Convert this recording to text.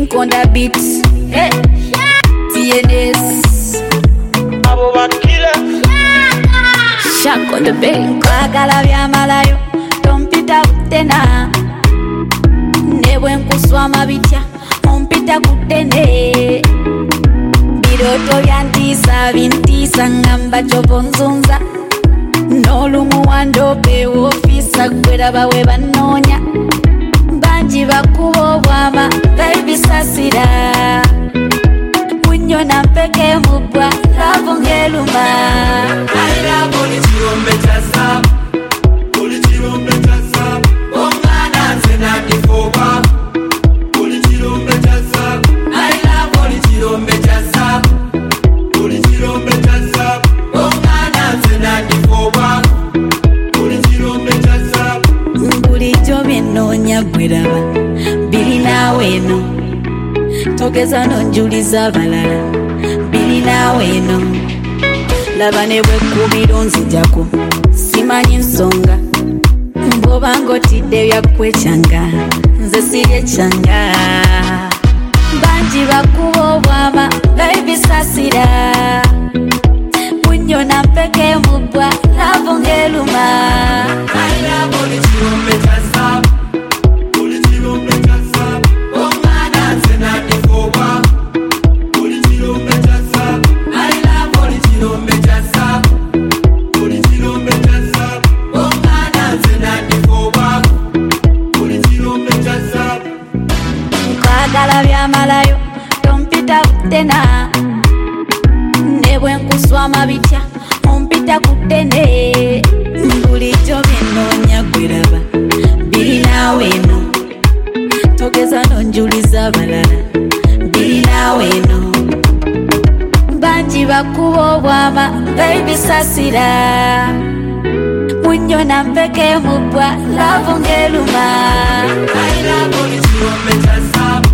Think on the beats. Hey, TNS. Abo bakila. Shock on the beat. Kwagala bya malayo. Tompita kutena. Newe nkuswama bitya. Ompita kutene. Biroto byantisa bintisa ngamba chobonzunza. Nolumu wandope wofisa gwera bawe banonya. Banji bakubo bwama baby sasira. Munyo na mpeke mubwa lavu ngeluma. Aira polichirombe chasa. Polichirombe chasa. Ongana nzena difoba. Polichirombe chasa. Aira polichirombe chasa. Polichirombe chasa. Ongana nzena difoba. Polichirombe chasa. Bulijjo byenonya bweraba biri naawe eno. Togeza nonjuliza abalala biri naawe eno. Laba ne bwekubiro nzijako simanyi nsonga. Bw'obanga otidde byakwekyanga nze sirye kyanga. Bangi bakuba obwama baby sasira. Munyo na mpeke mubwa lavu ngeluma. Aira polichirombe chasa. Polichirombe chasa. Ongana nzena difoba. Polichirombe chasa. Aira polichirombe chasa. Polichirombe chasa. Ongana nzena difoba. Polichirombe chasa. Kwagala bya malayo tompita kutena. Nebwe nkuswama bitya ompita kutene. Bulijjo byenonya gweraba biri naawe eno. Togeza nonjuliza abalala biri naawe eno. Bangi bakuba obwama baby sasira. Munyo na mpeke mubwa lavu ngeluma. Aira polichirombe chasa.